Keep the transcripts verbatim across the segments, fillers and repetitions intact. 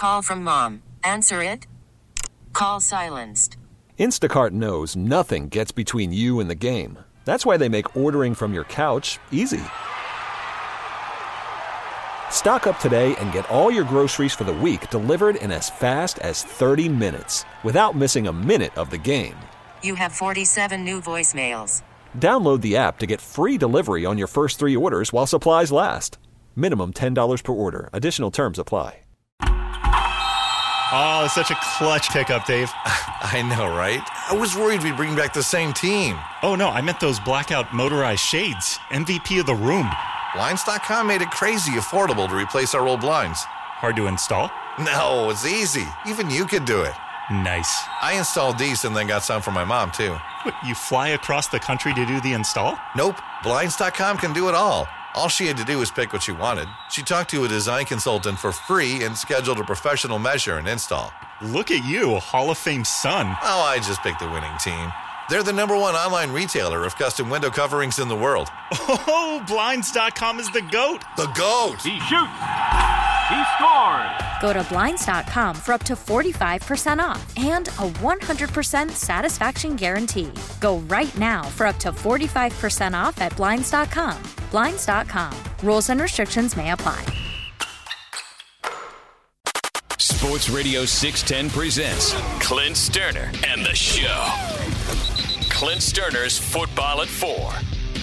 Call from mom. Answer it. Call silenced. Instacart knows nothing gets between you and the game. That's why they make ordering from your couch easy. Stock up today and get all your groceries for the week delivered in as fast as thirty minutes without missing a minute of the game. You have forty-seven new voicemails. Download the app to get free delivery on your first three orders while supplies last. Minimum ten dollars per order. Additional terms apply. Oh, such a clutch pickup, Dave. I know, right? I was worried we'd bring back the same team. Oh, no, I meant those blackout motorized shades. M V P of the room. Blinds dot com made it crazy affordable to replace our old blinds. Hard to install? No, it's easy. Even you could do it. Nice. I installed these and then got some for my mom, too. What, you fly across the country to do the install? Nope. Blinds dot com can do it all. All she had to do was pick what she wanted. She talked to a design consultant for free and scheduled a professional measure and install. Look at you, Hall of Fame son. Oh, I just picked the winning team. They're the number one online retailer of custom window coverings in the world. Oh, Blinds dot com is the GOAT. The GOAT. He shoots. He scores. Go to Blinds dot com for up to forty-five percent off and a one hundred percent satisfaction guarantee. Go right now for up to forty-five percent off at Blinds dot com. Blinds dot com. Rules and restrictions may apply. Sports Radio six ten presents Clint Sterner and the Show. Clint Sterner's Football at Four.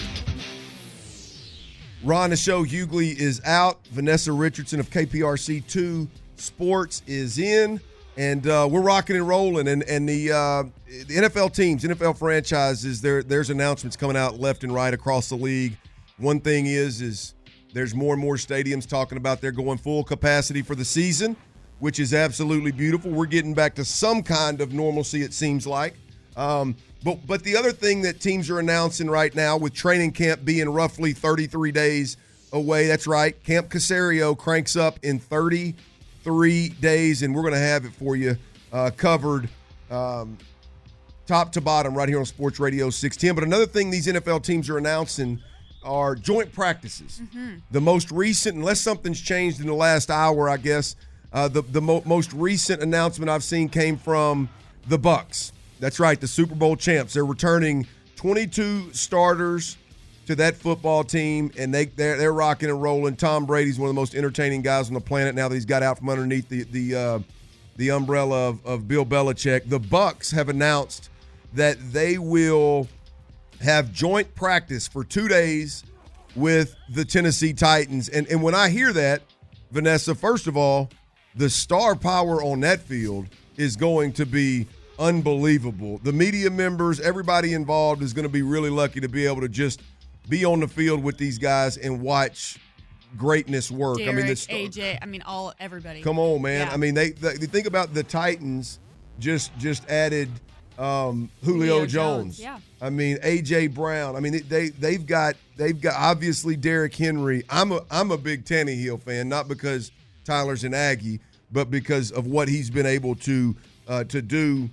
Ron the Show Hughley is out. Vanessa Richardson of K P R C two Sports is in. And uh, we're rocking and rolling. And and the uh, the N F L teams, N F L franchises, there there's announcements coming out left and right across the league. One thing is, is there's more and more stadiums talking about they're going full capacity for the season, which is absolutely beautiful. We're getting back to some kind of normalcy, it seems like. Um, but but the other thing that teams are announcing right now, with training camp being roughly thirty-three days away, that's right, Camp Caserio cranks up in thirty-three days, and we're going to have it for you uh, covered um, top to bottom right here on Sports Radio six ten. But another thing these N F L teams are announcing are joint practices. Mm-hmm. The most recent, unless something's changed in the last hour, I guess, uh, the, the mo- most recent announcement I've seen came from the Bucs. That's right, the Super Bowl champs. They're returning twenty-two starters to that football team, and they, they're, they're rocking and rolling. Tom Brady's one of the most entertaining guys on the planet now that he's got out from underneath the the, uh, the umbrella of, of Bill Belichick. The Bucs have announced that they will have joint practice for two days with the Tennessee Titans. And, and when I hear that, Vanessa, first of all, the star power on that field is going to be unbelievable. The media members, everybody involved is going to be really lucky to be able to just be on the field with these guys and watch greatness work. Derek, I mean, the, A J, I mean, all everybody. Come on, man. Yeah. I mean, they, they, they think about the Titans just just added um, Julio, Julio Jones. Jones, yeah. I mean, A J Brown. I mean, they they've got they've got obviously Derrick Henry. I'm a I'm a big Tannehill fan, not because Tyler's an Aggie, but because of what he's been able to uh, to do.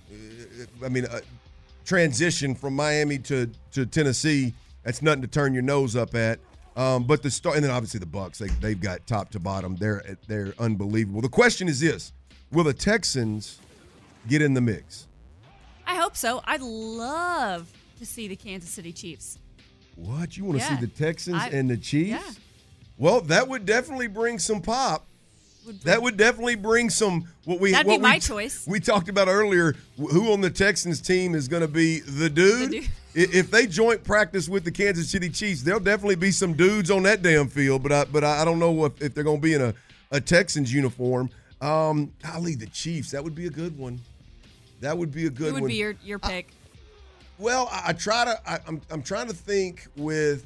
I mean, uh, transition from Miami to, to Tennessee, that's nothing to turn your nose up at. Um, but the start, and then obviously the Bucs, they they've got top to bottom. They're they're unbelievable. The question is this: will the Texans get in the mix? I hope so. I'd love to see the Kansas City Chiefs. What, you want to Yeah. see the Texans I- and the Chiefs? Yeah. Well, that would definitely bring some pop. Would That would definitely bring some. What we That'd what be my we, choice. We talked about earlier. Who on the Texans team is going to be the dude? The dude. I- If they joint practice with the Kansas City Chiefs, there'll definitely be some dudes on that damn field. But I but I don't know if, if they're going to be in a, a Texans uniform. Um, golly, the Chiefs. That would be a good one. That would be a good Who would one. be your, your pick? Well, I, I try to. I, I'm I'm trying to think with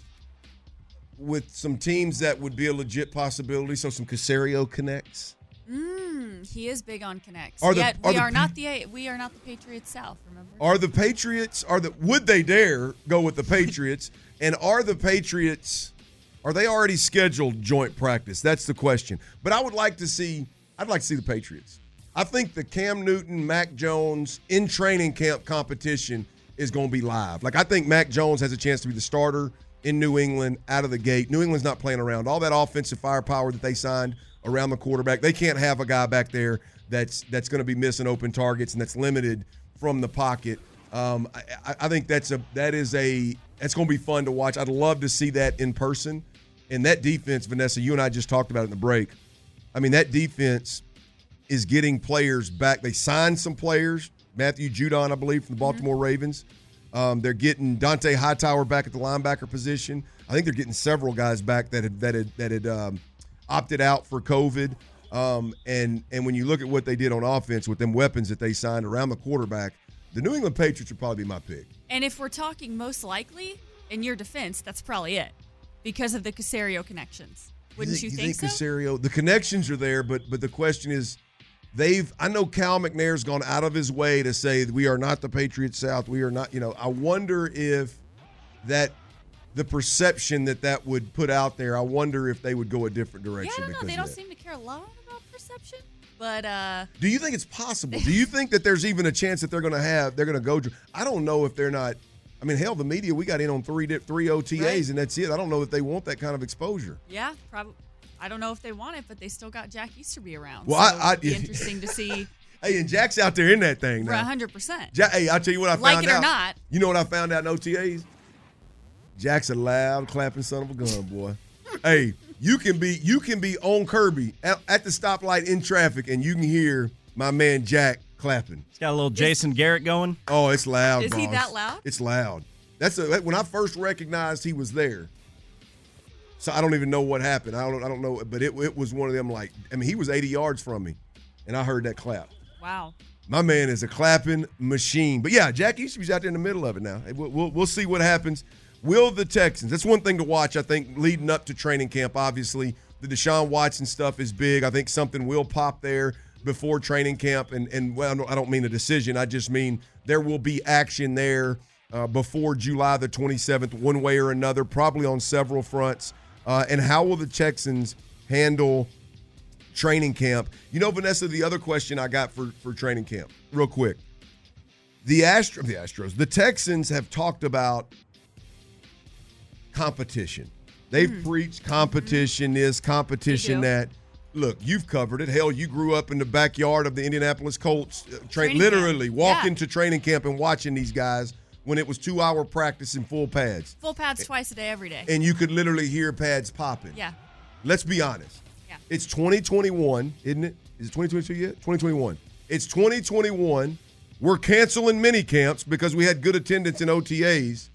with some teams that would be a legit possibility. So some Caserio connects. Mm, he is big on connects. Are the- Yet are we the are Pa- not the we are not the Patriots South. Remember? Are the Patriots? Are the would they dare go with the Patriots? And are the Patriots? Are they already scheduled joint practice? That's the question. But I would like to see. I'd like to see the Patriots. I think the Cam Newton, Mac Jones in training camp competition is going to be live. Like, I think Mac Jones has a chance to be the starter in New England out of the gate. New England's not playing around. All that offensive firepower that they signed around the quarterback. They can't have a guy back there that's that's going to be missing open targets and that's limited from the pocket. Um, I, I think that's a that is a that's going to be fun to watch. I'd love to see that in person. And that defense, Vanessa, you and I just talked about it in the break. I mean, that defense is getting players back. They signed some players, Matthew Judon, I believe, from the Baltimore mm-hmm. Ravens. Um, they're getting Dante Hightower back at the linebacker position. I think they're getting several guys back that had that had that had um, opted out for COVID. Um, and and when you look at what they did on offense with them weapons that they signed around the quarterback, the New England Patriots would probably be my pick. And if we're talking most likely, in your defense, that's probably it because of the Caserio connections. Wouldn't you, you think, think so? Caserio, the connections are there, but but the question is, they've. I know Cal McNair's gone out of his way to say that we are not the Patriots South. We are not. You know, I wonder if that the perception that that would put out there. I wonder if they would go a different direction. Yeah, I don't know. Because They don't of that. seem to care a lot about perception, but uh, do you think it's possible? Do you think that there's even a chance that they're going to have? They're going to go. I don't know if they're not. I mean, hell, the media, we got in on three three O T As, right. and that's it. I don't know if they want that kind of exposure. Yeah, probably. I don't know if they want it, but they still got Jack Easterby around. Well, so I, I it'd be interesting to see. Hey, and Jack's out there in that thing now. For one hundred percent. Jack, hey, I'll tell you what I found like out. it or not. You know what I found out in O T As? Jack's a loud, clapping son of a gun, boy. Hey, you can be you can be on Kirby at, at the stoplight in traffic, and you can hear my man Jack clapping. He's got a little Jason Garrett going. Oh, it's loud, Is he boss. that loud? It's loud. That's a, when I first recognized he was there. So I don't even know what happened. I don't I don't know, but it it was one of them like I mean he was eighty yards from me, and I heard that clap. Wow. My man is a clapping machine. But yeah, Jack Easterby's out there in the middle of it now. We'll, we'll, we'll see what happens. Will the Texans? That's one thing to watch. I think leading up to training camp. Obviously, the Deshaun Watson stuff is big. I think something will pop there before training camp, and and well, I don't mean a decision. I just mean there will be action there uh, before July the twenty-seventh, one way or another, probably on several fronts. Uh, and how will the Texans handle training camp? You know, Vanessa, the other question I got for, for training camp, real quick. The Astro, the Astros, the Texans have talked about competition. They've mm-hmm. preached competition mm-hmm. this, competition that. Look, you've covered it. Hell, you grew up in the backyard of the Indianapolis Colts, uh, tra- literally camp. walking yeah. to training camp and watching these guys when it was two-hour practice in full pads. Full pads twice a day, every day. And you could literally hear pads popping. Yeah. Let's be honest. Yeah. It's twenty twenty-one, isn't it? Is it twenty twenty-two yet? twenty twenty-one. It's twenty twenty-one. We're canceling mini camps because we had good attendance in O T As.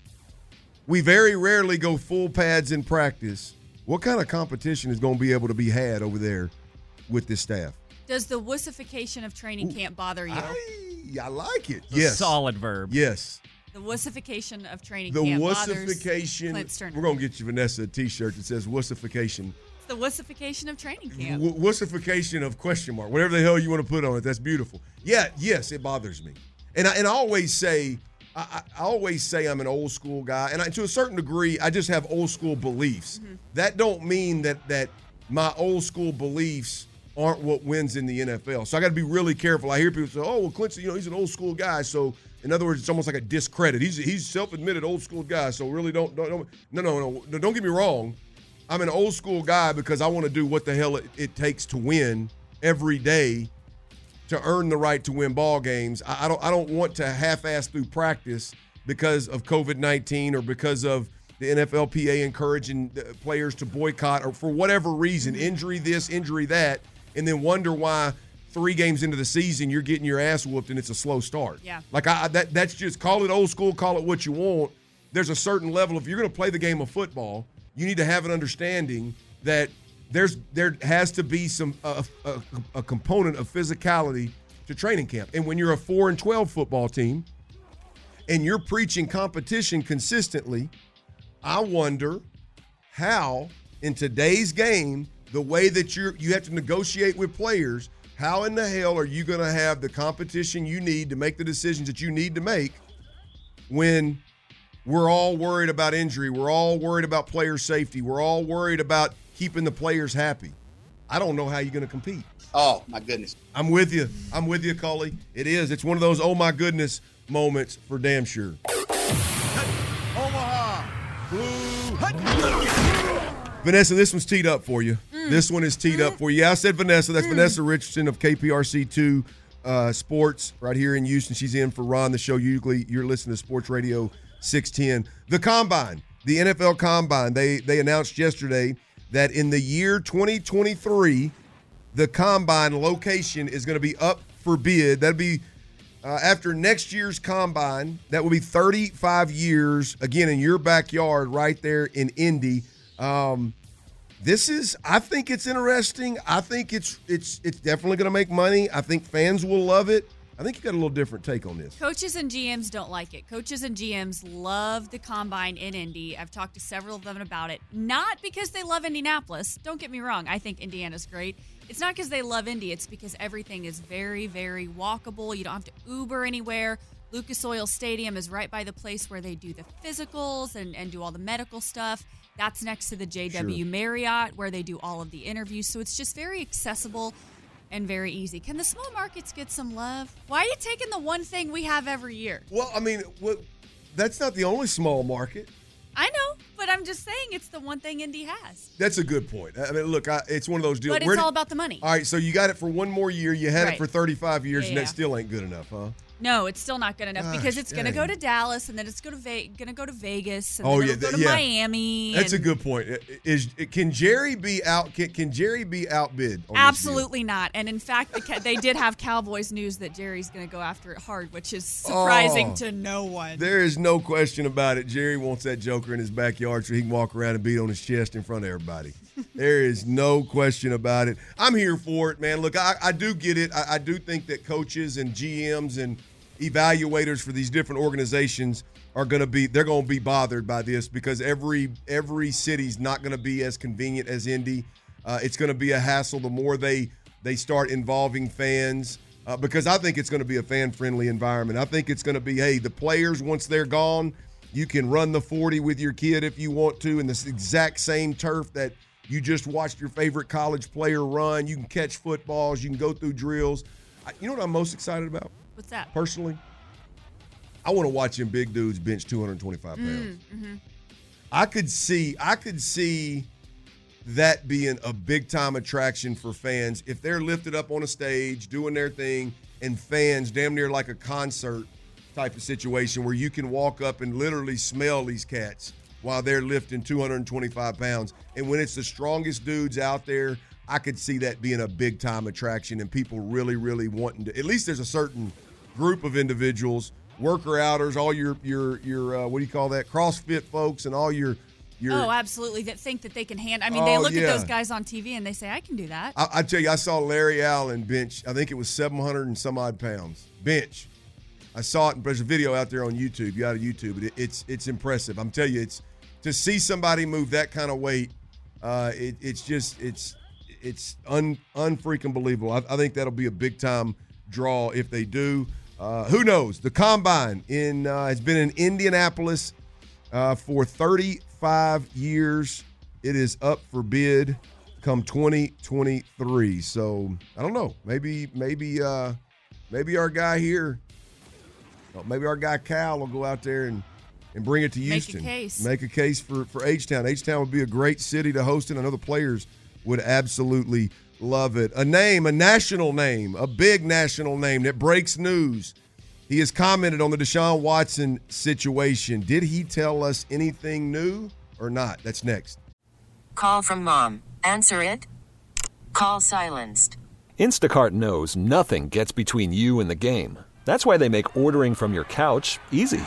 We very rarely go full pads in practice. What kind of competition is going to be able to be had over there with this staff? Does the wussification of training Ooh, camp bother you? I, I like it. A yes. solid verb. Yes. The wussification of training the camp wussification. bothers Clint Sterner. We're going to get you, Vanessa, a T-shirt that says wussification. It's the wussification of training camp. W- wussification of question mark. Whatever the hell you want to put on it, that's beautiful. Yeah, yes, it bothers me. And I, and I always say, I, I always say I'm an old school guy, and I, to a certain degree, I just have old school beliefs. Mm-hmm. That don't mean that that my old school beliefs aren't what wins in the N F L. So I got to be really careful. I hear people say, "Oh, well, Clinton, you know, he's an old school guy." So in other words, it's almost like a discredit. He's he's self-admitted old school guy. So really, don't don't, don't no no no don't get me wrong. I'm an old school guy because I want to do what the hell it, it takes to win every day, to earn the right to win ball games. I, I don't I don't want to half-ass through practice because of covid nineteen or because of the N F L P A encouraging players to boycott or for whatever reason, injury this, injury that, and then wonder why three games into the season you're getting your ass whooped and it's a slow start. Yeah. Like I that that's just call it old school, call it what you want. There's a certain level. If you're going to play the game of football, you need to have an understanding that there's there has to be some uh, a, a component of physicality to training camp. And when you're a four and twelve football team and you're preaching competition consistently, I wonder how in today's game, the way that you're you have to negotiate with players, how in the hell are you going to have the competition you need to make the decisions that you need to make when we're all worried about injury, we're all worried about player safety, we're all worried about keeping the players happy? I don't know how you're going to compete. Oh, my goodness. I'm with you. I'm with you, Cully. It is. It's one of those oh my goodness moments for damn sure. Omaha Blue. Vanessa, this one's teed up for you. Mm. Mm. This one is teed up for you. Yeah, I said Vanessa. That's mm. Vanessa Richardson of K P R C two uh, Sports right here in Houston. She's in for Ron, the show. Usually you're listening to Sports Radio six ten. The Combine, the N F L Combine, they they announced yesterday that in the year twenty twenty-three, the Combine location is going to be up for bid. That'll be uh, after next year's Combine. That will be thirty-five years, again, in your backyard right there in Indy. Um, this is, I think it's interesting. I think it's it's it's definitely going to make money. I think fans will love it. I think you got a little different take on this. Coaches and G Ms don't like it. Coaches and G Ms love the Combine in Indy. I've talked to several of them about it. Not because they love Indianapolis. Don't get me wrong. I think Indiana's great. It's not because they love Indy. It's because everything is very, very walkable. You don't have to Uber anywhere. Lucas Oil Stadium is right by the place where they do the physicals and, and do all the medical stuff. That's next to the J W sure. Marriott where they do all of the interviews. So it's just very accessible and very easy. Can the small markets get some love? Why are you taking the one thing we have every year? Well, I mean, what, that's not the only small market. I know, but I'm just saying it's the one thing Indy has. That's a good point. I mean, look, I, it's one of those deals. But it's Where all did, about the money. All right, so you got it for one more year. You had right. it for thirty-five years, yeah, and yeah. that still ain't good enough, huh? No, it's still not good enough Gosh, because it's going to dang. go to Dallas, and then it's going to Ve- going to go to Vegas, and oh, then yeah, it'll go th- to yeah. Miami. That's and a good point. Is can Jerry be out? Can, can Jerry be outbid? On Absolutely not. And in fact, the, they did have Cowboys news that Jerry's going to go after it hard, which is surprising oh, to no one. There is no question about it. Jerry wants that joker in his backyard so he can walk around and beat on his chest in front of everybody. There is no question about it. I'm here for it, man. Look, I, I do get it. I, I do think that coaches and G Ms and evaluators for these different organizations are going to be they're going to be bothered by this because every every city's not going to be as convenient as Indy. Uh, it's going to be a hassle the more they they start involving fans uh, because I think it's going to be a fan-friendly environment. I think it's going to be, hey, the players, once they're gone, you can run the forty with your kid if you want to in this exact same turf that you just watched your favorite college player run. You can catch footballs. You can go through drills. I, you know what I'm most excited about? What's that? Personally, I want to watch them big dudes bench two hundred twenty-five pounds. Mm-hmm. I could see, I could see that being a big-time attraction for fans if they're lifted up on a stage doing their thing and fans damn near like a concert type of situation where you can walk up and literally smell these cats while they're lifting two hundred twenty-five pounds. And when it's the strongest dudes out there, I could see that being a big-time attraction and people really, really wanting to – at least there's a certain group of individuals, worker-outers, all your, your, your uh, what do you call that, CrossFit folks and all your – Your, oh, absolutely. That think that they can hand. I mean, oh, they look yeah. at those guys on T V and they say, "I can do that." I, I tell you, I saw Larry Allen bench. I think it was seven hundred and some odd pounds bench. I saw it. There's a video out there on YouTube. You got to YouTube it. It's it's impressive. I'm telling you, it's to see somebody move that kind of weight. Uh, it, it's just it's it's un unfreaking believable. I, I think that'll be a big time draw if they do. Uh, who knows? The Combine in uh, has been in Indianapolis uh, for thirty-five years. It is up for bid come twenty twenty-three. So I don't know. Maybe maybe uh, maybe our guy here, maybe our guy Cal will go out there and, and bring it to Houston. Make a case. Make a case for for H-Town. H-Town would be a great city to host it. I know the players would absolutely love it. A name, a national name, a big national name that breaks news. He has commented on the Deshaun Watson situation. Did he tell us anything new or not? That's next. Call from mom. Answer it. Call silenced. Instacart knows nothing gets between you and the game. That's why they make ordering from your couch easy.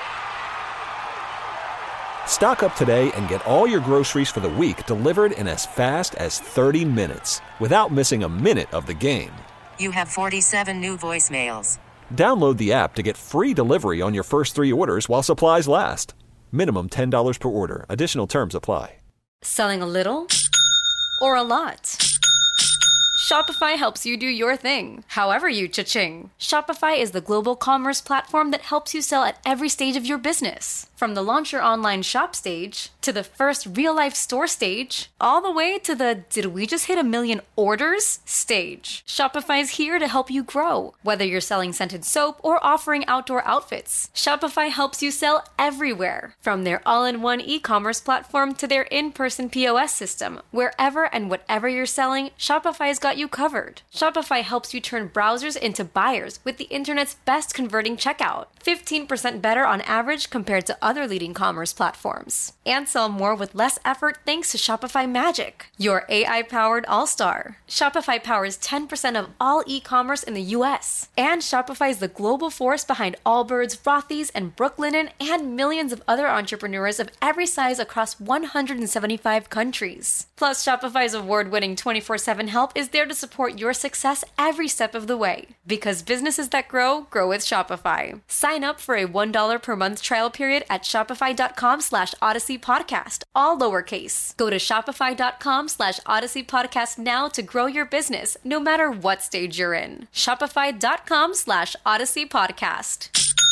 Stock up today and get all your groceries for the week delivered in as fast as thirty minutes without missing a minute of the game. You have forty-seven new voicemails. Download the app to get free delivery on your first three orders while supplies last. Minimum ten dollars per order. Additional terms apply. Selling a little or a lot? Shopify helps you do your thing, however you cha-ching. Shopify is the global commerce platform that helps you sell at every stage of your business. From the launch your online shop stage, to the first real-life store stage, all the way to the did we just hit a million orders stage. Shopify's here to help you grow. Whether you're selling scented soap or offering outdoor outfits, Shopify helps you sell everywhere. From their all-in-one e-commerce platform to their in-person P O S system, wherever and whatever you're selling, Shopify's got you covered. Shopify helps you turn browsers into buyers with the internet's best converting checkout. fifteen percent better on average compared to other leading commerce platforms. And sell more with less effort thanks to Shopify Magic, your A I-powered all-star. Shopify powers ten percent of all e-commerce in the U S. And Shopify is the global force behind Allbirds, Rothy's, and Brooklinen, and millions of other entrepreneurs of every size across one hundred seventy-five countries. Plus, Shopify's award-winning twenty-four seven help is there to support your success every step of the way. Because businesses that grow, grow with Shopify. Sign up for a one dollar per month trial period at shopify.com slash Odyssey Podcast, all lowercase. Go to shopify.com slash Odyssey Podcast now to grow your business, no matter what stage you're in. Shopify.com slash Odyssey Podcast.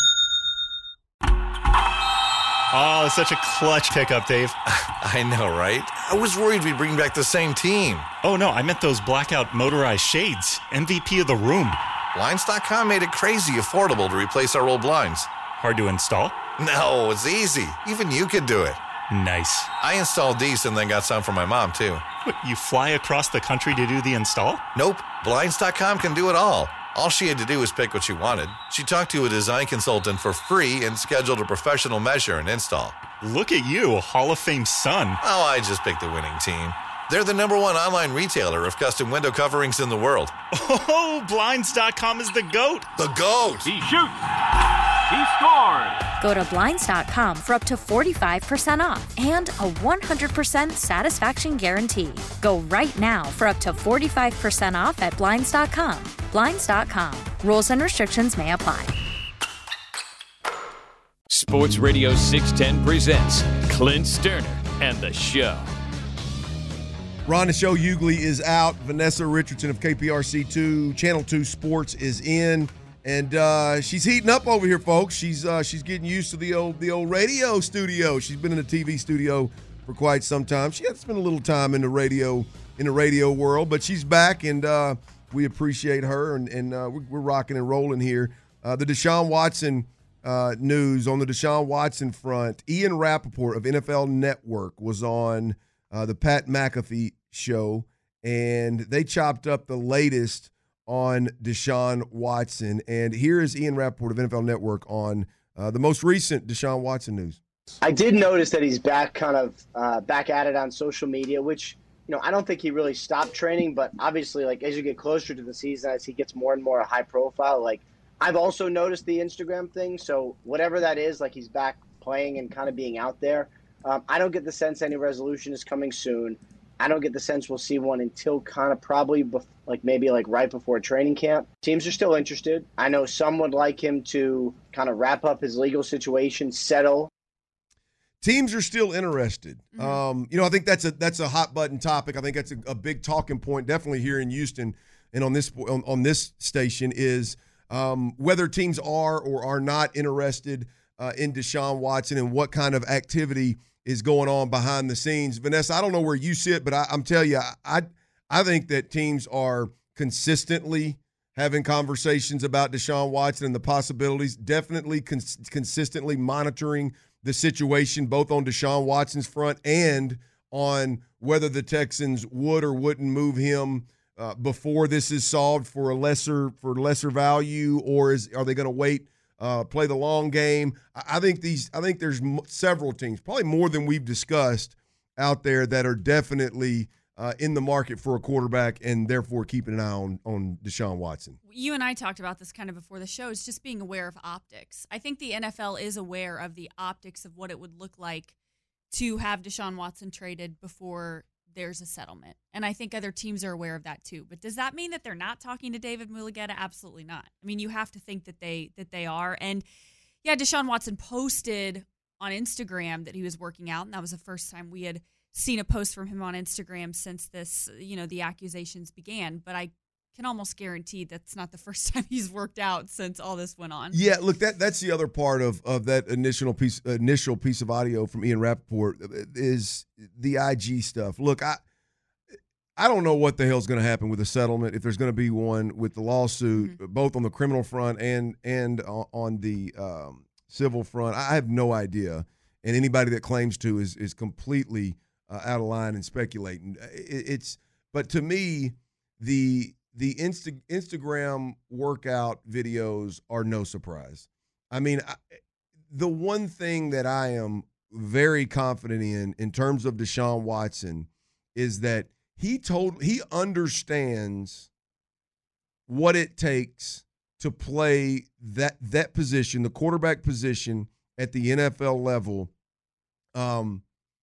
Oh, such a clutch pickup, Dave. I know, right? I was worried we'd bring back the same team. Oh, no, I meant those blackout motorized shades. M V P of the room. Blinds dot com made it crazy affordable to replace our old blinds. Hard to install? No, it's easy. Even you could do it. Nice. I installed these and then got some for my mom, too. What, you fly across the country to do the install? Nope. Blinds dot com can do it all. All she had to do was pick what she wanted. She talked to a design consultant for free and scheduled a professional measure and install. Look at you, Hall of Fame son. Oh, I just picked the winning team. They're the number one online retailer of custom window coverings in the world. Oh, Blinds dot com is the GOAT. The GOAT! He shoots! He scores! Go to Blinds dot com for up to forty-five percent off and a one hundred percent satisfaction guarantee. Go right now for up to forty-five percent off at Blinds dot com. Blinds dot com. Rules and restrictions may apply. Sports Radio six ten presents Clint Sterner and the Show. Ron and Show Hughley is out. Vanessa Richardson of K P R C two, Channel two Sports is in. And uh, she's heating up over here, folks. She's uh, she's getting used to the old the old radio studio. She's been in the T V studio for quite some time. She had to spend a little time in the radio in the radio world, but she's back, and uh, we appreciate her. And, and uh, we're, we're rocking and rolling here. Uh, the Deshaun Watson uh, news on the Deshaun Watson front. Ian Rappaport of N F L Network was on uh, the Pat McAfee show, and they chopped up the latest on Deshaun Watson. And here is Ian Rappaport of N F L Network on uh, the most recent Deshaun Watson news. I did notice that he's back kind of uh, back at it on social media, which, you know, I don't think he really stopped training, but obviously, like, as you get closer to the season, as he gets more and more high profile, like, I've also noticed the Instagram thing. So whatever that is, like, he's back playing and kind of being out there. Um, I don't get the sense any resolution is coming soon. I don't get the sense we'll see one until kind of probably bef- like maybe like right before training camp. Teams are still interested. I know some would like him to kind of wrap up his legal situation, settle. Teams are still interested. Mm-hmm. Um, you know, I think that's a that's a hot button topic. I think that's a, a big talking point, definitely here in Houston and on this on, on this station is um, whether teams are or are not interested uh, in Deshaun Watson and what kind of activity is going on behind the scenes. Vanessa, I don't know where you sit, but I, I'm telling you, I I think that teams are consistently having conversations about Deshaun Watson and the possibilities, definitely cons- consistently monitoring the situation, both on Deshaun Watson's front and on whether the Texans would or wouldn't move him uh, before this is solved for a lesser for lesser value, or is are they going to wait? Uh, play the long game. I think these. I think there's m- several teams, probably more than we've discussed, out there that are definitely uh, in the market for a quarterback, and therefore keeping an eye on on Deshaun Watson. You and I talked about this kind of before the show. It's just being aware of optics. I think the N F L is aware of the optics of what it would look like to have Deshaun Watson traded before there's a settlement. And I think other teams are aware of that too. But does that mean that they're not talking to David Mulugheta? Absolutely not. I mean, you have to think that they that they are. And yeah, Deshaun Watson posted on Instagram that he was working out, and that was the first time we had seen a post from him on Instagram since this, you know, the accusations began, but I can almost guarantee that's not the first time he's worked out since all this went on. Yeah, look, that that's the other part of, of that initial piece initial piece of audio from Ian Rappaport is the I G stuff. Look, I I don't know what the hell's going to happen with the settlement, if there's going to be one with the lawsuit, mm-hmm. both on the criminal front and and on the um, civil front. I have no idea, and anybody that claims to is is completely uh, out of line and speculating. It, it's but to me the The Insta- Instagram workout videos are no surprise. I mean, I, the one thing that I am very confident in, in terms of Deshaun Watson, is that he told he understands what it takes to play that that position, the quarterback position at the N F L level, um,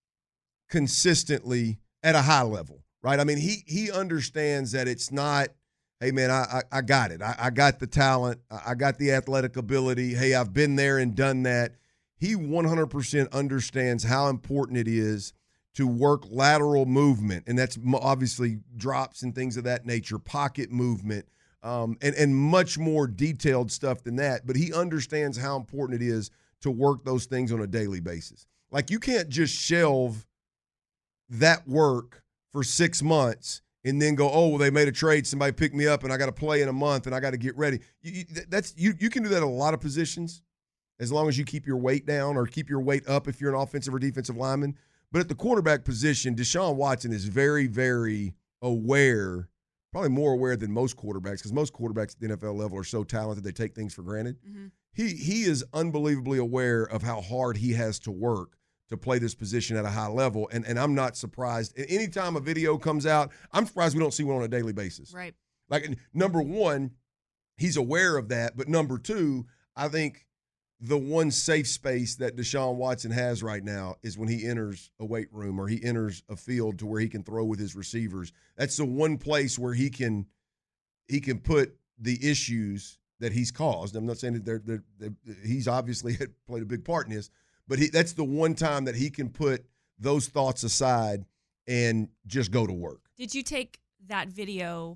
consistently at a high level, right? I mean, he he understands that it's not, hey, man, I, I, I got it. I, I got the talent. I got the athletic ability. Hey, I've been there and done that. He one hundred percent understands how important it is to work lateral movement, and that's obviously drops and things of that nature, pocket movement, um, and, and much more detailed stuff than that. But he understands how important it is to work those things on a daily basis. Like, you can't just shelve that work for six months and then go, oh, well, they made a trade, somebody picked me up, and I got to play in a month, and I got to get ready. You, you, that's you. You can do that in a lot of positions, as long as you keep your weight down or keep your weight up if you're an offensive or defensive lineman. But at the quarterback position, Deshaun Watson is very, very aware, probably more aware than most quarterbacks, because most quarterbacks at the N F L level are so talented they take things for granted. Mm-hmm. He he is unbelievably aware of how hard he has to work to play this position at a high level, and, and I'm not surprised. Anytime a video comes out, I'm surprised we don't see one on a daily basis. Right. Like, number one, he's aware of that, but number two, I think the one safe space that Deshaun Watson has right now is when he enters a weight room or he enters a field to where he can throw with his receivers. That's the one place where he can he can put the issues that he's caused. I'm not saying that they're, they're, they're, he's obviously had played a big part in this, but he, that's the one time that he can put those thoughts aside and just go to work. Did you take that video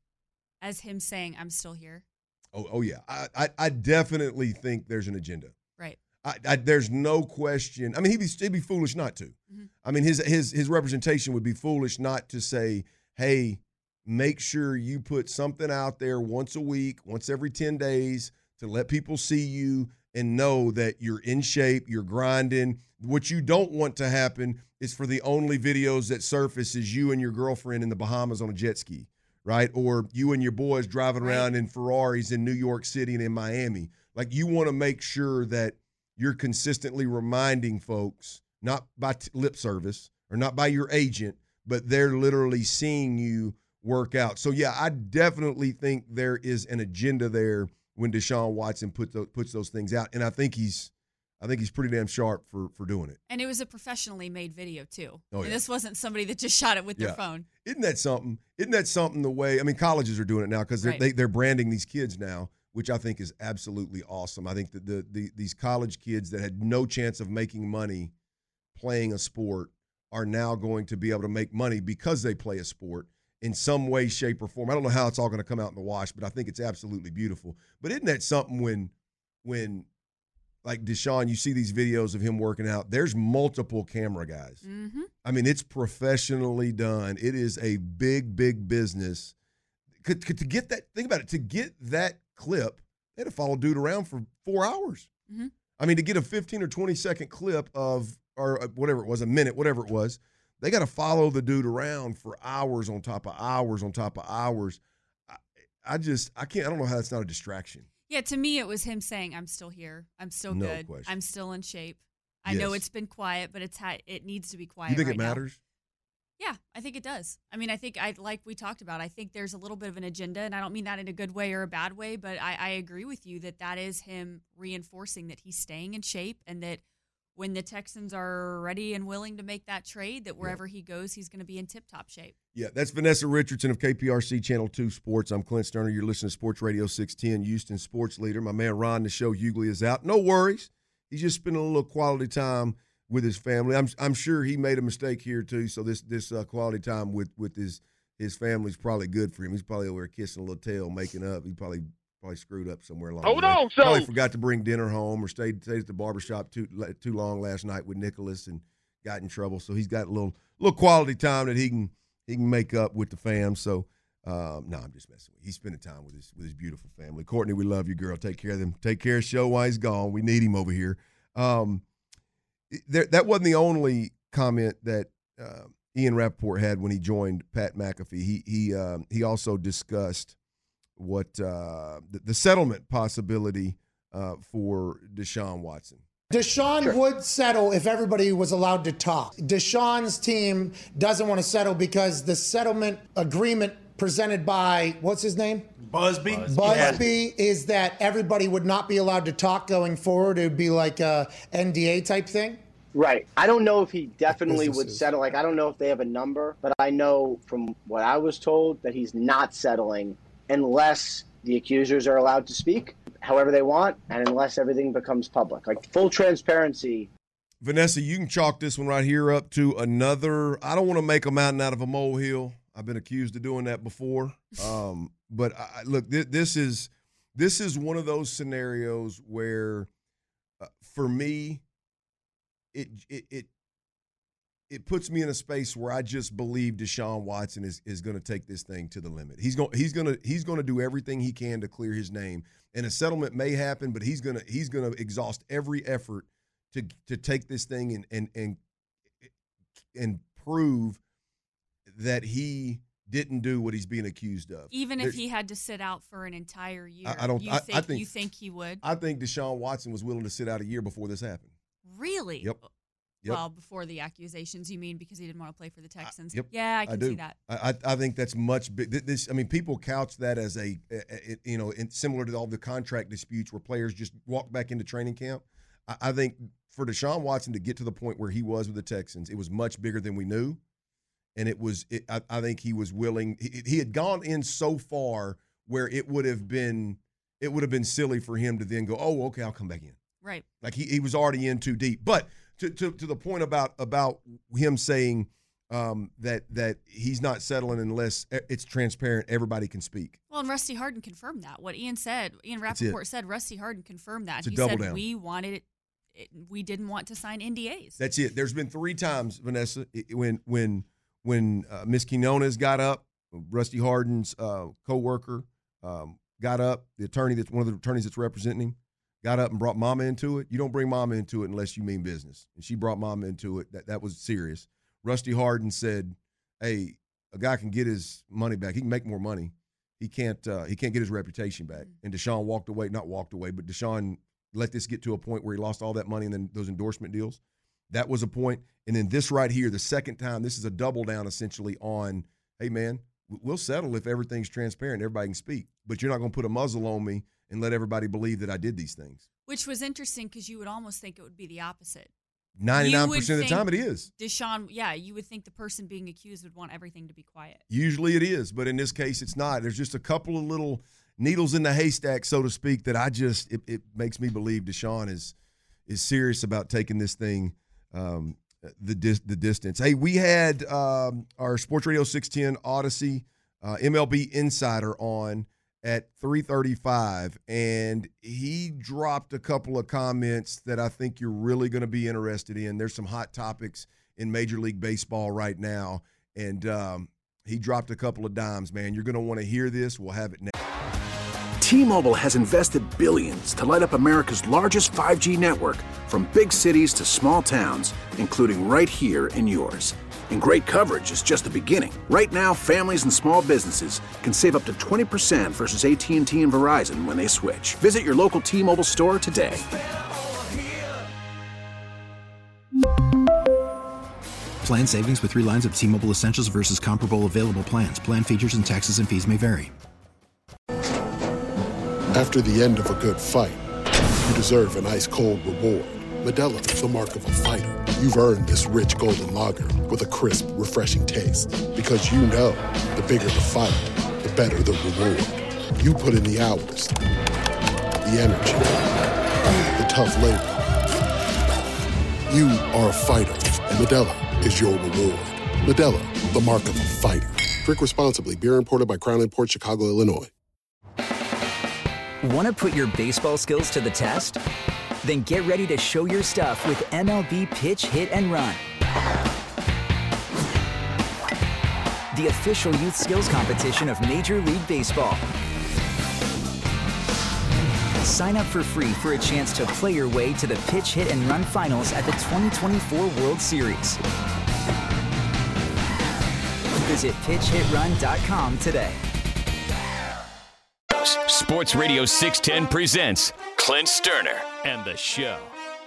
as him saying, I'm still here? Oh, oh yeah. I, I, I definitely think there's an agenda. Right. I, I, there's no question. I mean, he'd be, he'd be foolish not to. Mm-hmm. I mean, his his his representation would be foolish not to say, hey, make sure you put something out there once a week, once every ten days to let people see you and know that you're in shape, you're grinding. What you don't want to happen is for the only videos that surface is you and your girlfriend in the Bahamas on a jet ski, right? Or you and your boys driving right. around in Ferraris in New York City and in Miami. Like, you want to make sure that you're consistently reminding folks, not by t- lip service or not by your agent, but they're literally seeing you work out. So, yeah, I definitely think there is an agenda there when Deshaun Watson put those, puts those things out, and I think he's, I think he's pretty damn sharp for for doing it. And it was a professionally made video too. Oh, yeah. And this wasn't somebody that just shot it with yeah. their phone. Isn't that something? Isn't that something? The way I mean, colleges are doing it now because they're right. they, they're branding these kids now, which I think is absolutely awesome. I think that the, the these college kids that had no chance of making money playing a sport are now going to be able to make money because they play a sport in some way, shape, or form. I don't know how it's all going to come out in the wash, but I think it's absolutely beautiful. But isn't that something when, when like Deshaun, you see these videos of him working out, there's multiple camera guys. Mm-hmm. I mean, it's professionally done. It is a big, big business. Could, could, to get that, think about it, to get that clip, they had to follow dude around for four hours. Mm-hmm. I mean, to get a fifteen or twenty second clip of, or whatever it was, a minute, whatever it was, they got to follow the dude around for hours on top of hours on top of hours. I, I just, I can't, I don't know how that's not a distraction. Yeah, to me, it was him saying, I'm still here. I'm still No good. question. I'm still in shape. I Yes. know it's been quiet, but it's ha- it needs to be quiet You think right it now. matters? Yeah, I think it does. I mean, I think, I like we talked about, I think there's a little bit of an agenda, and I don't mean that in a good way or a bad way, but I, I agree with you that that is him reinforcing that he's staying in shape and that when the Texans are ready and willing to make that trade, that wherever yeah. he goes, he's going to be in tip-top shape. Yeah, that's Vanessa Richardson of K P R C Channel two Sports. I'm Clint Sterner. You're listening to Sports Radio six ten, Houston sports leader. My man Ron, the show Hughley, is out. No worries. He's just spending a little quality time with his family. I'm I'm sure he made a mistake here too. So this this uh, quality time with with his his family's probably good for him. He's probably over there kissing a little tail, making up. He probably probably screwed up somewhere along Hold the way. on, so Probably forgot to bring dinner home or stayed stayed at the barbershop too too long last night with Nicholas and got in trouble. So he's got a little little quality time that he can he can make up with the fam. So um, no, I'm just messing with you. He's spending time with his with his beautiful family. Courtney, we love you, girl. Take care of them. Take care of Show while he's gone. We need him over here. Um, there, that wasn't the only comment that uh, Ian Rappaport had when he joined Pat McAfee. He he um, he also discussed what uh, the, the settlement possibility uh, for Deshaun Watson. Deshaun sure. would settle if everybody was allowed to talk. Deshaun's team doesn't want to settle because the settlement agreement presented by, what's his name? Busby. Busby, Busby is that everybody would not be allowed to talk going forward. It would be like a N D A type thing. Right. I don't know if he definitely would settle. Like, I don't know if they have a number, but I know from what I was told that he's not settling unless the accusers are allowed to speak however they want and unless everything becomes public. Like, full transparency. Vanessa, you can chalk this one right here up to another, I don't want to make a mountain out of a molehill. I've been accused of doing that before. Um, but I, look, th- this is this is one of those scenarios where, uh, for me, it it it it puts me in a space where I just believe Deshaun Watson is is going to take this thing to the limit. He's going he's going to he's going to do everything he can to clear his name. And a settlement may happen, but he's going to he's going to exhaust every effort to to take this thing and and and and prove that he didn't do what he's being accused of. Even there, if he had to sit out for an entire year, I, I don't. you I, think, I think you think he would? I think Deshaun Watson was willing to sit out a year before this happened. Really? Yep. Yep. Well, before the accusations, you mean because he didn't want to play for the Texans? I, yep. Yeah, I can I do. see that. I, I think that's much big. This, I mean, people couch that as a, a, a you know, in, similar to all the contract disputes where players just walk back into training camp. I, I think for Deshaun Watson to get to the point where he was with the Texans, it was much bigger than we knew, and it was. It, I, I think he was willing. He, he had gone in so far where it would have been, it would have been silly for him to then go, oh, okay, I'll come back in. Right. Like he, he was already in too deep, but. To, to to the point about about him saying um, that that he's not settling unless it's transparent, everybody can speak. Well, and Rusty Hardin confirmed that. What Ian said, Ian Rappaport said, Rusty Hardin confirmed that. It's a he double said down. we wanted it, it, we didn't want to sign N D As. That's it. There's been three times, Vanessa, when when when uh, Miss Quinones got up, Rusty Hardin's uh, co-worker um, got up, the attorney that's one of the attorneys that's representing him. Got up and brought Mama into it. You don't bring Mama into it unless you mean business. And she brought Mama into it. That that was serious. Rusty Hardin said, "Hey, a guy can get his money back. He can make more money. He can't. Uh, he can't get his reputation back." Mm-hmm. And Deshaun walked away. Not walked away, but Deshaun let this get to a point where he lost all that money and then those endorsement deals. That was a point. And then this right here, the second time, this is a double down essentially on, hey man, we'll settle if everything's transparent. Everybody can speak, but you're not going to put a muzzle on me and let everybody believe that I did these things. Which was interesting because you would almost think it would be the opposite. ninety-nine percent of the time it is. Deshaun, yeah, you would think the person being accused would want everything to be quiet. Usually it is, but in this case it's not. There's just a couple of little needles in the haystack, so to speak, that I just, it, it makes me believe Deshaun is is serious about taking this thing um, the dis, the distance. Hey, we had um, our Sports Radio six ten Odyssey uh, M L B Insider on at three thirty-five, and he dropped a couple of comments that I think you're really going to be interested in. There's some hot topics in Major League Baseball right now, and um, he dropped a couple of dimes, man. You're going to want to hear this. We'll have it now. T-Mobile has invested billions to light up America's largest five G network, from big cities to small towns, including right here in yours. And great coverage is just the beginning. Right now, families and small businesses can save up to twenty percent versus A T and T and Verizon when they switch. Visit your local T-Mobile store today. Plan savings with three lines of T-Mobile Essentials versus comparable available plans. Plan features and taxes and fees may vary. After the end of a good fight, you deserve an ice-cold reward. Modelo is the mark of a fighter. You've earned this rich golden lager with a crisp, refreshing taste. Because you know, the bigger the fight, the better the reward. You put in the hours, the energy, the tough labor. You are a fighter, and Modelo is your reward. Modelo, the mark of a fighter. Drink responsibly. Beer imported by Crown Imports, Chicago, Illinois. Want to put your baseball skills to the test? Then get ready to show your stuff with M L B Pitch, Hit, and Run. The official youth skills competition of Major League Baseball. Sign up for free for a chance to play your way to the Pitch, Hit, and Run finals at the twenty twenty-four World Series. Visit pitch hit run dot com today. Sports Radio six ten presents Clint Sterner and the Show.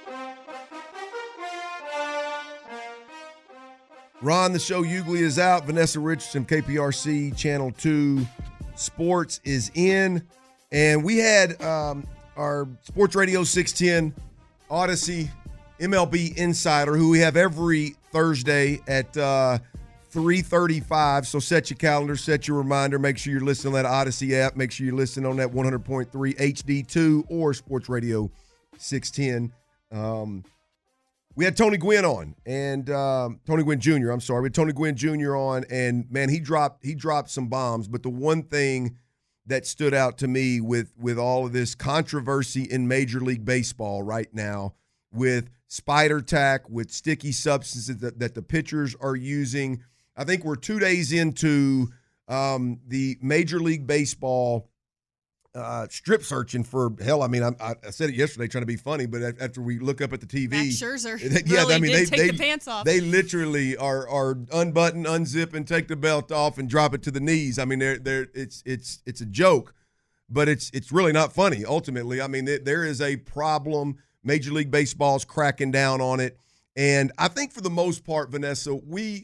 Ron, the Show Hughley is out. Vanessa Richardson, K P R C, Channel two. Sports is in. And we had um, our Sports Radio six ten Odyssey M L B Insider, who we have every Thursday at uh, three thirty-five. So set your calendar, set your reminder. Make sure you're listening on that Odyssey app. Make sure you're listening on that one hundred point three H D two or Sports Radio six ten. Um, we had Tony Gwynn on, and um, Tony Gwynn Junior I'm sorry, we had Tony Gwynn Junior on, and man, he dropped he dropped some bombs. But the one thing that stood out to me with with all of this controversy in Major League Baseball right now, with spider tack, with sticky substances that, that the pitchers are using. I think we're two days into um, the Major League Baseball uh, strip searching for hell. I mean, I, I said it yesterday trying to be funny, but after we look up at the T V, Max Scherzer they, yeah, really I mean, did they, take they, the pants off. They literally are are unbutton, unzip, and take the belt off and drop it to the knees. I mean, they're they're it's it's it's a joke, but it's it's really not funny. Ultimately, I mean, there, there is a problem. Major League Baseball's cracking down on it, and I think for the most part, Vanessa, we.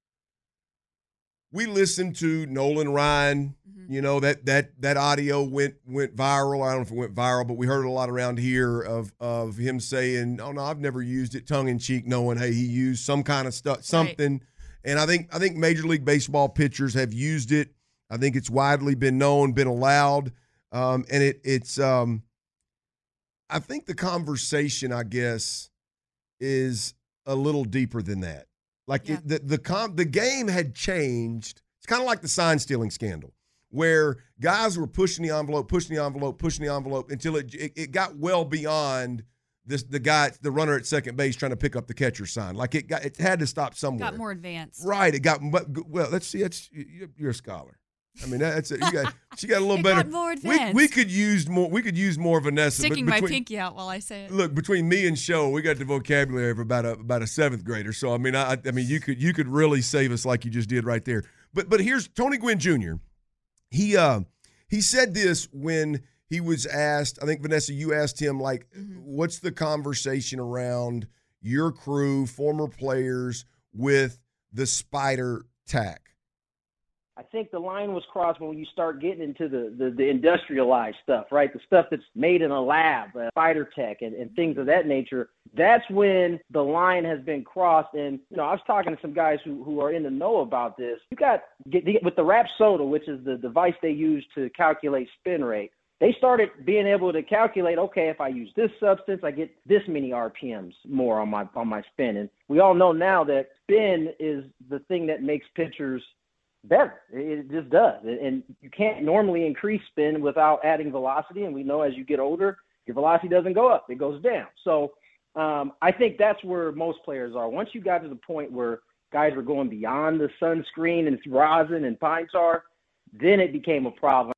We listened to Nolan Ryan. Mm-hmm. You know, that that that audio went went viral. I don't know if it went viral, but we heard a lot around here of of him saying, "Oh no, I've never used it," tongue in cheek, knowing, hey, he used some kind of stuff, something. Right. And I think I think Major League Baseball pitchers have used it. I think it's widely been known, been allowed, um, and it it's. Um, I think the conversation, I guess, is a little deeper than that. Like yeah. it, the the com, the game had changed. It's kind of like the sign stealing scandal, where guys were pushing the envelope, pushing the envelope, pushing the envelope until it it, it got well beyond this the guy, the runner at second base trying to pick up the catcher's sign. Like it got it had to stop somewhere. Got more advanced, right? It got well. Let's see. That's you're a scholar. I mean, that's it. You got she got a little it better. Got more advanced. We we could use more. We could use more Vanessa. Sticking between, my pinky out while I say it. Look, between me and Show, we got the vocabulary of about a about a seventh grader. So I mean, I I mean, you could you could really save us like you just did right there. But but here's Tony Gwynn Junior He uh he said this when he was asked. I think Vanessa, you asked him like, mm-hmm. what's the conversation around your crew, former players, with the spider tack? I think the line was crossed when you start getting into the, the, the industrialized stuff, right? The stuff that's made in a lab, uh, spider tech and, and things of that nature. That's when the line has been crossed. And, you know, I was talking to some guys who, who are in the know about this. You got, get, with the Rapsodo, which is the device they use to calculate spin rate, they started being able to calculate, okay, if I use this substance, I get this many R P Ms more on my on my spin. And we all know now that spin is the thing that makes pitchers better. It just does. And you can't normally increase spin without adding velocity. And we know as you get older, your velocity doesn't go up, it goes down. So um, I think that's where most players are. Once you got to the point where guys were going beyond the sunscreen and rosin and pine tar, then it became a problem.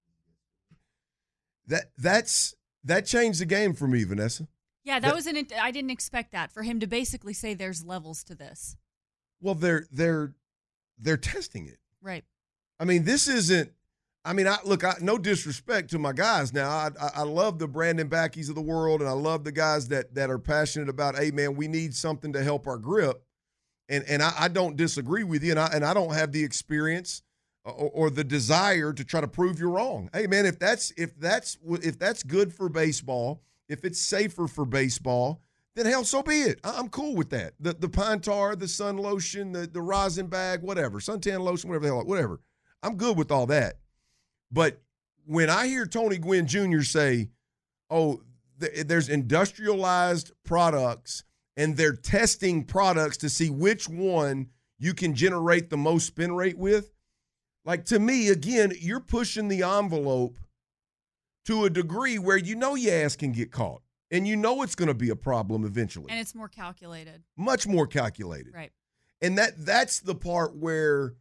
That that's that changed the game for me, Vanessa. Yeah, that, that was an. I didn't expect that for him to basically say there's levels to this. Well, they're they're they're testing it. Right. I mean, this isn't. I mean, I look. I, no disrespect to my guys. Now, I, I I love the Brandon Backies of the world, and I love the guys that that are passionate about. Hey, man, we need something to help our grip, and and I, I don't disagree with you, and I and I don't have the experience or, or the desire to try to prove you wrong. Hey, man, if that's if that's if that's good for baseball, if it's safer for baseball, then hell, so be it. I'm cool with that. The the pine tar, the sun lotion, the, the rosin bag, whatever, suntan lotion, whatever the hell, whatever. I'm good with all that. But when I hear Tony Gwynn Junior say, oh, th- there's industrialized products and they're testing products to see which one you can generate the most spin rate with. Like, to me, again, you're pushing the envelope to a degree where you know your ass can get caught, and you know it's going to be a problem eventually. And it's more calculated. Much more calculated. Right. And that that's the part where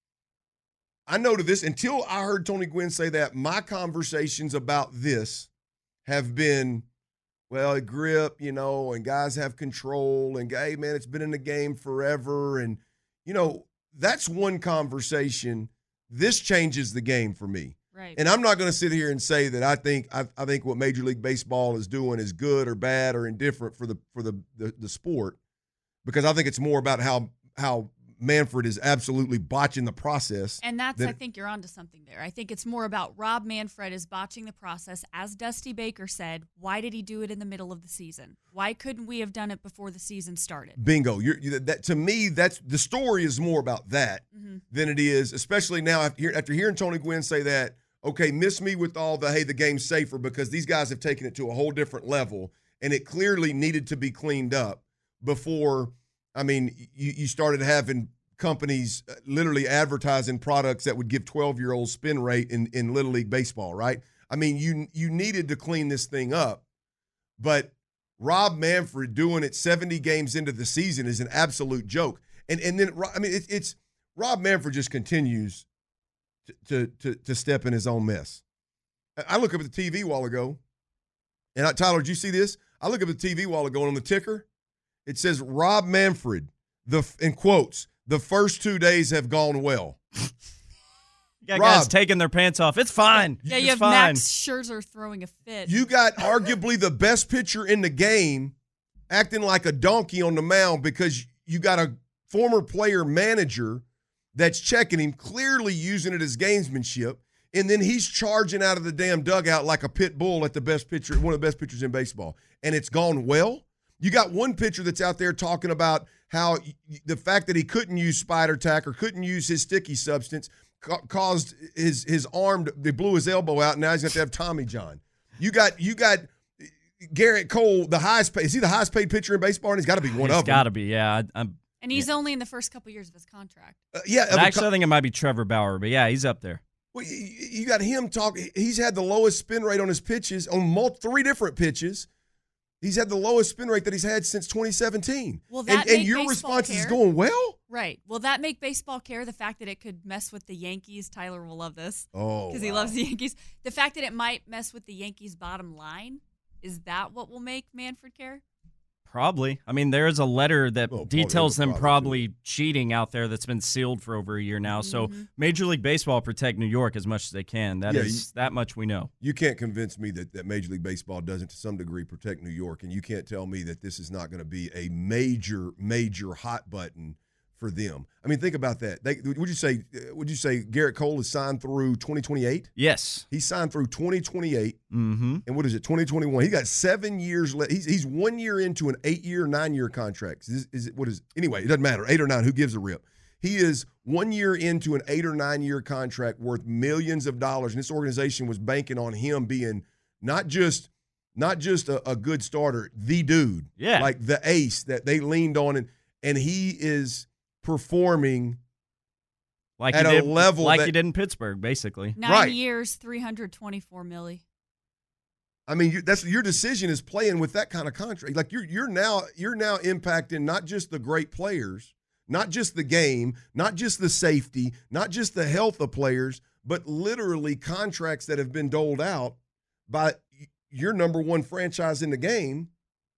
I know to this, until I heard Tony Gwynn say that, my conversations about this have been, well, grip, you know, and guys have control, and, hey, man, it's been in the game forever. And, you know, that's one conversation. This changes the game for me. Right. And I'm not going to sit here and say that I think I, I think what Major League Baseball is doing is good or bad or indifferent for the for the, the the sport, because I think it's more about how how Manfred is absolutely botching the process. And that's, than, I think you're onto something there. I think it's more about Rob Manfred is botching the process. As Dusty Baker said, why did he do it in the middle of the season? Why couldn't we have done it before the season started? Bingo. You're, you, that, to me, that's the story is more about that mm-hmm. than it is, especially now after, after hearing Tony Gwynn say that, okay, miss me with all the, hey, the game's safer, because these guys have taken it to a whole different level, and it clearly needed to be cleaned up before, I mean, you, you started having companies literally advertising products that would give twelve-year-olds spin rate in, in Little League Baseball, right? I mean, you you needed to clean this thing up, but Rob Manfred doing it seventy games into the season is an absolute joke. And and then, I mean, it, it's Rob Manfred just continues to, to, to step in his own mess. I look up at the T V a while ago, and I, Tyler, did you see this? I look up at the T V a while ago, and on the ticker, it says Rob Manfred, the in quotes, the first two days have gone well. You got Rob, guys taking their pants off. It's fine. Yeah, you it's have fine. Max Scherzer throwing a fit. You got arguably the best pitcher in the game acting like a donkey on the mound because you got a former player manager that's checking him, clearly using it as gamesmanship, and then he's charging out of the damn dugout like a pit bull at the best pitcher, one of the best pitchers in baseball. And it's gone well. You got one pitcher that's out there talking about how the fact that he couldn't use spider tack or couldn't use his sticky substance ca- caused his his arm to, they blew his elbow out, and now he's going to have Tommy John. You got you got Garrett Cole, the highest paid. Is he the highest paid pitcher in baseball? And he's got to be one he's of them. He's got to be, yeah. I, I'm, and he's yeah. only in the first couple years of his contract. Uh, yeah, actually, I think it might be Trevor Bauer, but yeah, he's up there. Well, you, you got him talking. He's had the lowest spin rate on his pitches on multi, three different pitches. He's had the lowest spin rate that he's had since twenty seventeen. Will that and, and make your baseball response care? is going well? Right. Will that make baseball care? The fact that it could mess with the Yankees. Tyler will love this. Oh, because wow. he loves the Yankees. The fact that it might mess with the Yankees' bottom line, is that what will make Manfred care? Probably. I mean, there is a letter that well, details them probably, probably cheating out there that's been sealed for over a year now. Mm-hmm. So Major League Baseball protect New York as much as they can. That yeah, is you, that much we know. You can't convince me that, that Major League Baseball doesn't, to some degree, protect New York, and you can't tell me that this is not going to be a major, major hot button for them. I mean, think about that. They, would you say? Would you say Garrett Cole is signed through twenty twenty-eight? Yes, he's signed through twenty twenty-eight. Mm-hmm. And what is it? twenty twenty-one. He got seven years left. He's he's one year into an eight-year, nine-year contract. Is, is it what is? Anyway, it doesn't matter. Eight or nine. Who gives a rip? He is one year into an eight or nine-year contract worth millions of dollars, and this organization was banking on him being not just not just a, a good starter, the dude, yeah, like the ace that they leaned on, and and he is performing like at he a did, level like that, he did in Pittsburgh, basically. Nine right. years, three hundred twenty-four milli. I mean, you, that's your decision is playing with that kind of contract. Like you're you're now you're now impacting not just the great players, not just the game, not just the safety, not just the health of players, but literally contracts that have been doled out by your number one franchise in the game.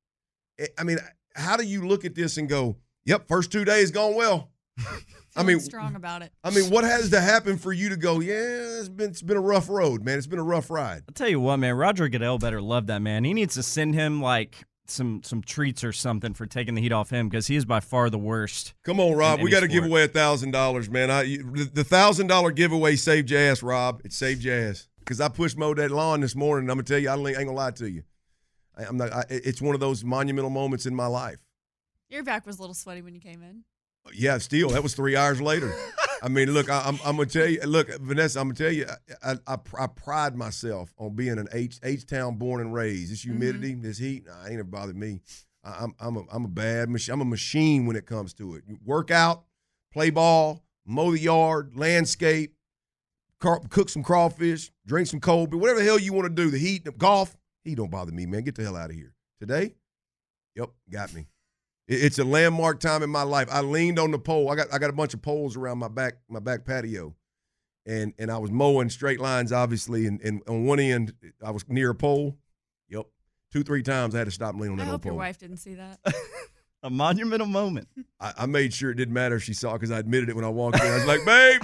I mean, how do you look at this and go, yep, first two days gone well? I mean, strong about it. I mean, what has to happen for you to go, yeah, it's been it's been a rough road, man. It's been a rough ride. I'll tell you what, man, Roger Goodell better love that man. He needs to send him like some some treats or something for taking the heat off him because he is by far the worst. Come on, Rob. We got to sport. give away a thousand dollars, man. I you, the thousand dollar giveaway saved your ass, Rob. It saved your ass because I pushed mowed that lawn this morning. And I'm gonna tell you, I ain't gonna lie to you. I, I'm not. I, it's one of those monumental moments in my life. Your back was a little sweaty when you came in. Yeah, still, that was three hours later. I mean, look, I, I'm, I'm going to tell you, look, Vanessa, I'm going to tell you, I, I, I pride myself on being an H, H-Town born and raised. This humidity, mm-hmm. this heat, nah, ain't ever bothered me. I'm I'm a, I'm a bad machine. I'm a machine when it comes to it. You work out, play ball, mow the yard, landscape, car, cook some crawfish, drink some cold beer, whatever the hell you want to do. The heat, the golf, heat don't bother me, man. Get the hell out of here. Today, yep, got me. It, it's a landmark time in my life. I leaned on the pole. I got I got a bunch of poles around my back my back patio, and and I was mowing straight lines, obviously, and, and on one end I was near a pole. Yep. Two, three times I had to stop and lean on that I old hope your pole. wife didn't see that. A monumental moment. I, I made sure it didn't matter if she saw it because I admitted it when I walked in. I was like, babe,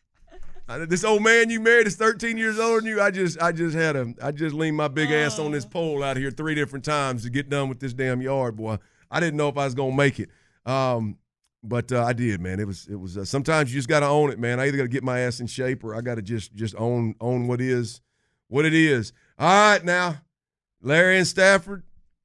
I, this old man you married is thirteen years older than you. I just I just had a I just leaned my big ass on this pole out here three different times to get done with this damn yard, boy. I didn't know if I was gonna make it. Um, but uh, I did, man. It was it was uh, sometimes you just gotta own it, man. I either gotta get my ass in shape or I gotta just just own own what is what it is. All right, now. Larry and Stafford,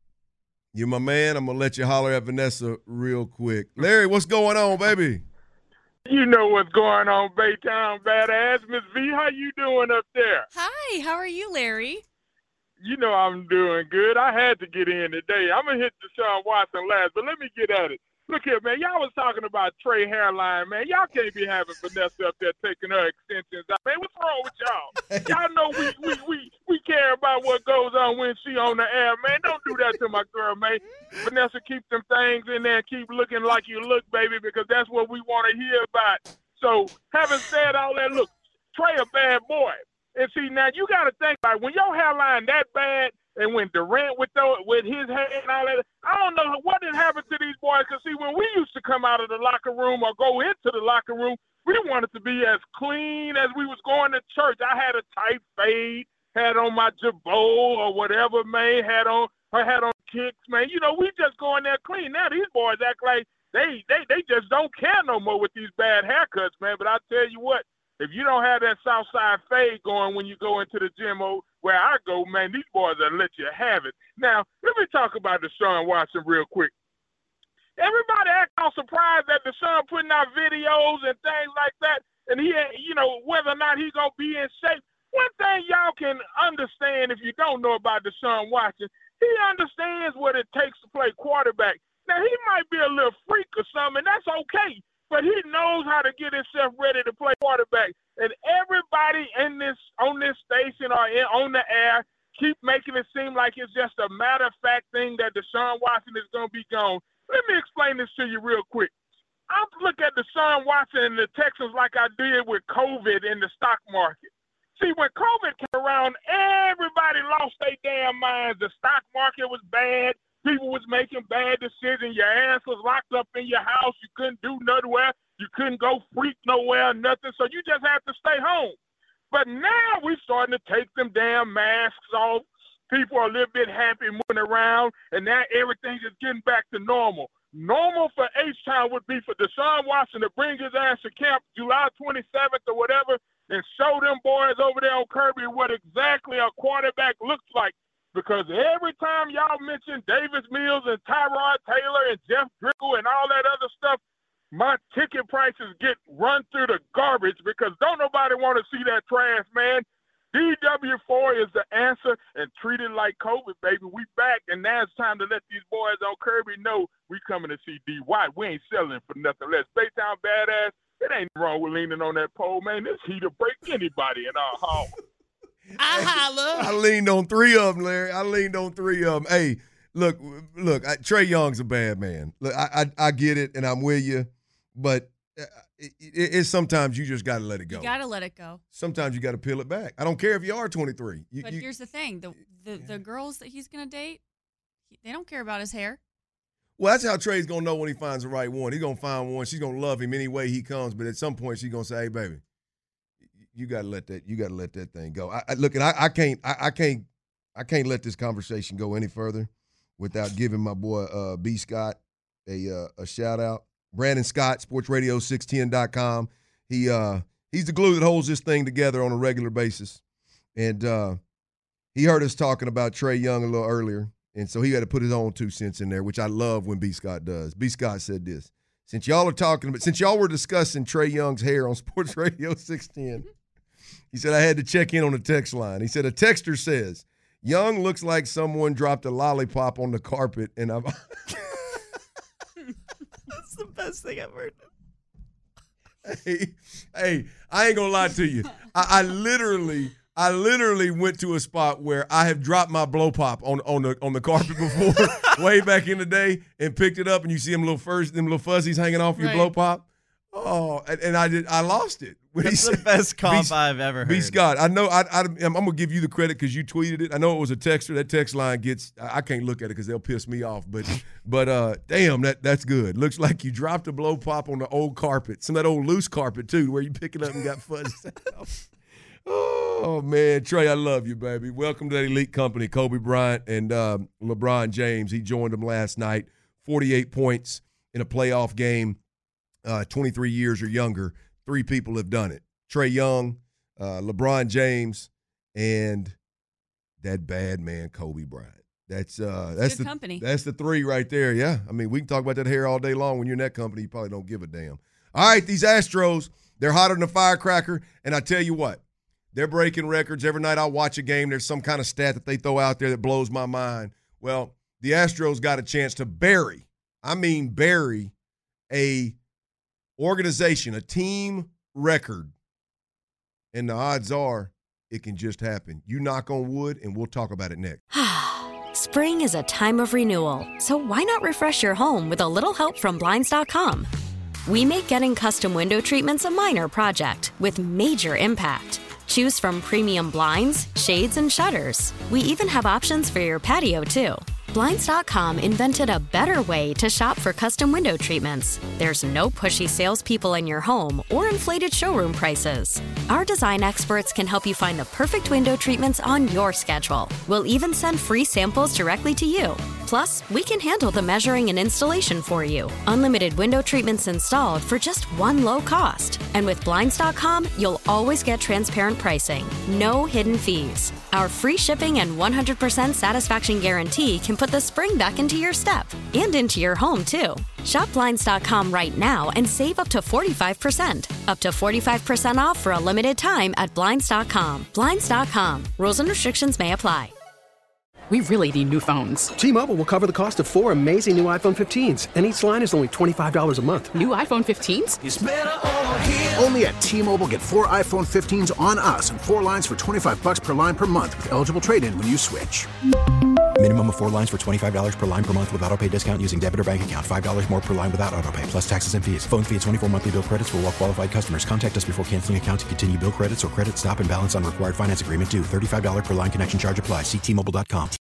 you're my man. I'm going to let you holler at Vanessa real quick. Larry, what's going on, baby? You know what's going on, Baytown Badass. Miss V, how you doing up there? Hi, how are you, Larry? You know I'm doing good. I had to get in today. I'm going to hit Deshaun Watson last, but let me get at it. Look here, man. Y'all was talking about Trey hairline, man. Y'all can't be having Vanessa up there taking her extensions out. Man, what's wrong with y'all? Y'all know we, we, we, we care about what goes on when she on the air, man. Don't do that to my girl, man. Vanessa, keep them things in there and keep looking like you look, baby, because that's what we want to hear about. So, having said all that, look, Trey a bad boy. And see, now you got to think about it. When your hairline that bad, and when Durant with the, with his hair and all that, I don't know what had happened to these boys. Because, see, when we used to come out of the locker room or go into the locker room, we wanted to be as clean as we was going to church. I had a tight fade, had on my jabot or whatever, man, had on I had on kicks, man. You know, we just go in there clean. Now these boys act like they, they, they just don't care no more with these bad haircuts, man. But I tell you what, if you don't have that south side fade going when you go into the gym or where I go, man, these boys will let you have it. Now, let me talk about Deshaun Watson real quick. Everybody act all surprised that Deshaun putting out videos and things like that, and he, you know, whether or not he's going to be in shape. One thing y'all can understand if you don't know about Deshaun Watson, he understands what it takes to play quarterback. Now, he might be a little freak or something, and that's okay. But he knows how to get himself ready to play quarterback. And everybody in this on this station or in, on the air keep making it seem like it's just a matter-of-fact thing that Deshaun Watson is going to be gone. Let me explain this to you real quick. I look at Deshaun Watson and the Texans like I did with COVID in the stock market. See, when COVID came around, everybody lost their damn minds. The stock market was bad. People was making bad decisions. Your ass was locked up in your house. You couldn't do nowhere. You couldn't go freak nowhere, nothing. So you just had to stay home. But now we're starting to take them damn masks off. People are a little bit happy moving around, and now everything's just getting back to normal. Normal for H-Town would be for Deshaun Watson to bring his ass to camp July twenty-seventh or whatever and show them boys over there on Kirby what exactly a quarterback looks like. Because every time y'all mention Davis Mills and Tyrod Taylor and Jeff Driscoll and all that other stuff, my ticket prices get run through the garbage because don't nobody want to see that trash, man. D W four is the answer, and treat it like COVID, baby. We back, and now it's time to let these boys on Kirby know we coming to see D. White. We ain't selling for nothing less. Baytown Badass, it ain't wrong with leaning on that pole, man. This heat'll break anybody in our hall. I holla. I leaned on three of them, Larry. I leaned on three of them. Hey, look, look. I, Trey Young's a bad man. Look, I, I, I get it, and I'm with you, but it, it, it's sometimes you just got to let it go. You got to let it go. Sometimes you got to peel it back. I don't care if you are twenty-three. You, but you, here's the thing: the the, the girls that he's gonna date, they don't care about his hair. Well, that's how Trey's gonna know when he finds the right one. He's gonna find one. She's gonna love him any way he comes. But at some point, she's gonna say, "Hey, baby, you gotta let that. You gotta let that thing go." I, I look, and I, I can't. I, I can't. I can't let this conversation go any further without giving my boy uh, B. Scott a uh, a shout out. Brandon Scott, sports radio six ten dot com. He uh, he's the glue that holds this thing together on a regular basis. And uh, he heard us talking about Trey Young a little earlier, and so he had to put his own two cents in there, which I love when B. Scott does. B. Scott said this: since y'all are talking about, since y'all were discussing Trey Young's hair on Sports Radio six ten, he said I had to check in on the text line. He said a texter says, Young looks like someone dropped a lollipop on the carpet, and I'm. That's the best thing I've heard. Hey, hey, I ain't gonna lie to you. I, I literally, I literally went to a spot where I have dropped my blow pop on on the on the carpet before, way back in the day, and picked it up, and you see them little first, them little fuzzies hanging off your Right. blow pop. Oh, and, and I did, I lost it. When That's he the said- best comp B- I've ever B. heard. Scott, I know. I, I, I'm gonna give you the credit because you tweeted it. I know it was a texter. That text line gets. I I can't look at it because they'll piss me off. But, but uh, damn, that that's good. Looks like you dropped a blow pop on the old carpet, some of that old loose carpet too, where you pick it up and got fuzzy. Oh man, Trey, I love you, baby. Welcome to that elite company, Kobe Bryant and um, LeBron James. He joined them last night. forty-eight points in a playoff game. Uh, twenty-three years or younger. Three people have done it. Trey Young, uh, LeBron James, and that bad man, Kobe Bryant. That's uh, that's Good the company. That's the three right there. Yeah, I mean, we can talk about that hair all day long. When you're in that company, you probably don't give a damn. All right, these Astros, they're hotter than a firecracker, and I tell you what, they're breaking records. Every night I watch a game, there's some kind of stat that they throw out there that blows my mind. Well, the Astros got a chance to bury, I mean bury, a organization, a team record, and the odds are it can just happen. You knock on wood, and we'll talk about it next. Spring is a time of renewal, so why not refresh your home with a little help from Blinds dot com? We make getting custom window treatments a minor project with major impact. Choose from premium blinds, shades, and shutters. We even have options for your patio, too. Blinds dot com invented a better way to shop for custom window treatments. There's no pushy salespeople in your home or inflated showroom prices. Our design experts can help you find the perfect window treatments on your schedule. We'll even send free samples directly to you. Plus, we can handle the measuring and installation for you. Unlimited window treatments installed for just one low cost. And with Blinds dot com, you'll always get transparent pricing. No hidden fees. Our free shipping and one hundred percent satisfaction guarantee can put the spring back into your step and into your home, too. Shop Blinds dot com right now and save up to forty-five percent. Up to forty-five percent off for a limited time at Blinds dot com. Blinds dot com. Rules and restrictions may apply. We really need new phones. T-Mobile will cover the cost of four amazing new iPhone fifteens, and each line is only twenty-five dollars a month. New iPhone fifteens? It's better over here. Only at T-Mobile, get four iPhone fifteens on us and four lines for twenty-five bucks per line per month with eligible trade-in when you switch. Minimum of four lines for twenty-five dollars per line per month with autopay discount using debit or bank account. five dollars more per line without autopay, plus taxes and fees. Phone fee at twenty-four monthly bill credits for well-qualified customers. Contact us before canceling account to continue bill credits or credit stop and balance on required finance agreement due. thirty-five dollars per line connection charge applies. See T Mobile dot com.